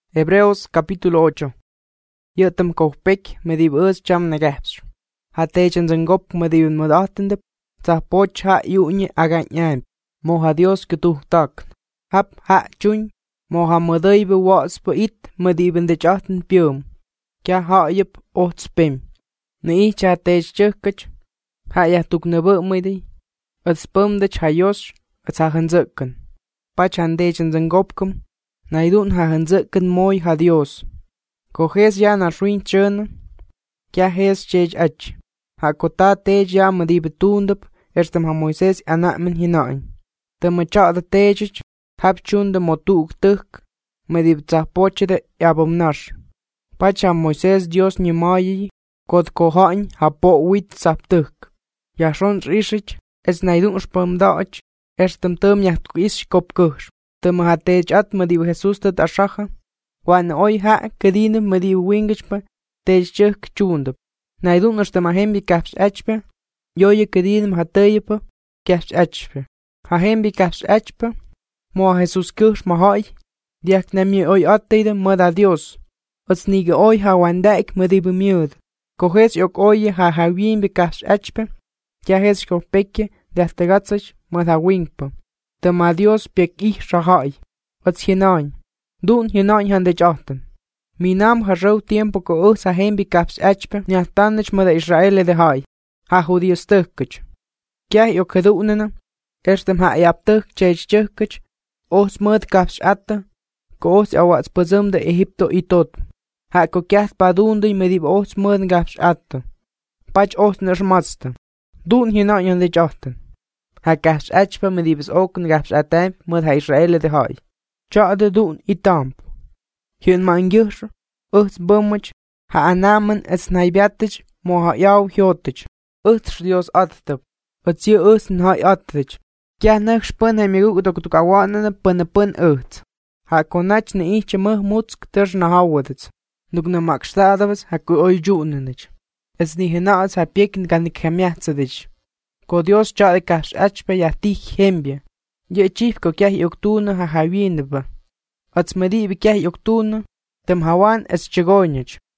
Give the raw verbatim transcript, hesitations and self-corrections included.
Hebreos capítulo ocho. Yătăm kohpek medib ës cham negapsh. Hatechen zengop medib modahtendep. Tsa poch ha yuñe agañaim. Moha Dios ketuhtak. Hap ha chuñ. Moha medaibe was pa it mediben de chachten pium. Kya ha yep ots pim. Ne ich ha tej chukach. Ha ya tuk nebe medi. At spum de chayos. At ha hanzökken. Pach handechen zengopkum. Naidun ha hanzökken moy ha Dios. Coges ya na ruin chön. Kya hes chej ach. Ha kota tej ya medibe tundep. Erstem ha Moises anamen hinain. De macha de tejich. Hap chun de motuk tuk. Medib tzapoche de abomnash. Pach ha Moises Dios ni mayi. Kod kohain ha po wit zaptuk. Ya ron rishich. Es naidun spam daach. Erstem tum ya tuis kopkush. Tum ha tej at medib Jesus tet ashacha. Wan oi ha kedine medib wingishpa. Tej chuk chundep. Naidun erstem ha hembi kaps achpe. Yoye kedine ha teyepa. Kaps achpe. Ha hembi kaps achpe. Mo Jesus kush mahai. Diak nemi oi atteide mada Dios. Ats nige oi ha wandaik medib miud. Coges yok oye ha ha wien bekaps achpe. Kya hes ko peke de astegatsach mada wingpa. De ma Dios pek ich shahai. Ats hinain. Dun hinain han de chachten. Mi nam ha rau tiempo ko us ha hembi kaps achpe. Nyatanich mada Israele de hai. Ha judíos tukkach. Kya yok kedunena. Erstem ha yaptuk chech chukkach. Os mud kaps atta. Ko os awats pazum de Egipto itot. Ha ko kyath padundu medib os mud kaps atta. Pach os nermatsta. Dun hinain han de chachten. Ha kaps achpe medibes oken kaps atam mud ha Israele de hai. Cha de dun itamp. Hyun man gyur. Us bumach. Ha anamen es naibiatich. Mo ha yaw hyotich. Us Dios attap. Ats ye us nhai attich. Kya nak spun ha migu dok dok awana pun pun ut. Ha konach ne ich mah mutsk ter na hawadits. Nuk na makstadavas ha ku oi junenich. Es ni hinaas ha piekin gan kemiatsadich. Ko Dios cha de kash achpe ya tich hembia. Ye chief ko kya yoktuna ha hawienba. Ats medi bi kya yoktuna. Tem hawan es chigoynich.